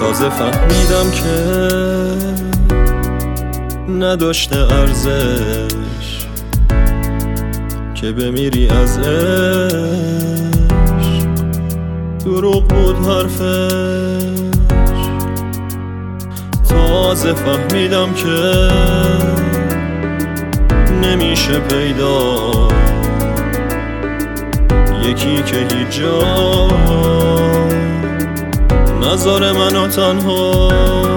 تازه فهمیدم که نداشته ارزش که بمیری از عشق. دروغ بود حرفش. تازه فهمیدم که نمیشه پیدا یکی که هیچ جا نذاره منو تنها.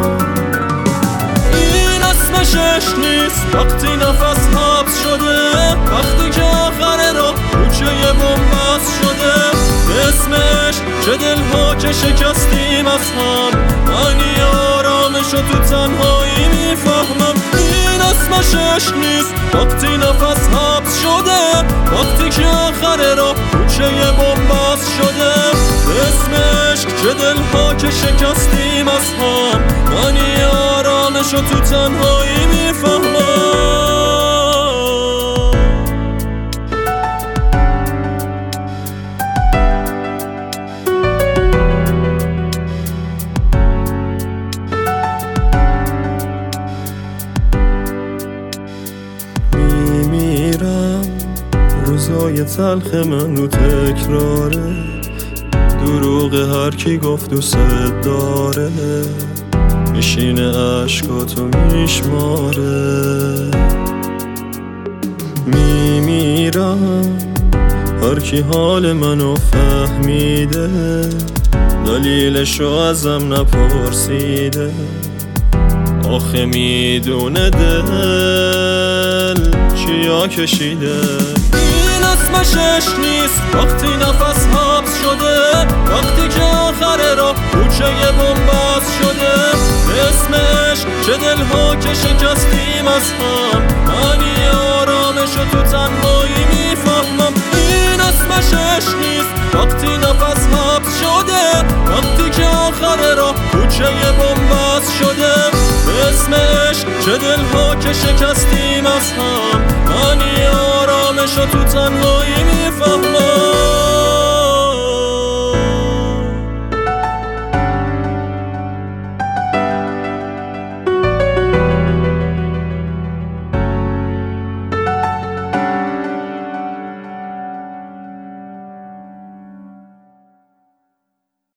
این اسمش عشق نیست وقتی نفس حبس شده، وقتی که آخر راه کوچه بن‌بست شده. اسمش چه دلها که شکستیم از هم، معنی آرامشو تو تنهایی میفهمم. این اسمش عشق نیست وقتی نفس حبس شده، وقتی که آخر راه کوچه بن‌بست شده. اسمش چه دلها که شکستیم از هم، معنی آرامشو تو تنهایی میفهمم. روزای تلخ من رو تکراره، دروغ هر کی گفت دوست داره، میشینه عشقاتو میشماره. میمیرم هر کی حال منو فهمیده، دلیلشو ازم نپرسیده. آخه میدونه دل چیا کشیده. این اسمش عشق نیست وقتی نفس حبس شده، وقتی که آخر راه کوچه بن‌بست شده. اسمش چه دلها که شکستیم از هم، معنی آرامشو تو تنهایی میفهمم. این اسمش عشق نیست وقتی نفس حبس شده، وقتی که آخر راه کوچه بن‌بست شده. اسمش چه دلها که شکستیم از هم، معنی آرامشو تو تنهایی میفهمم.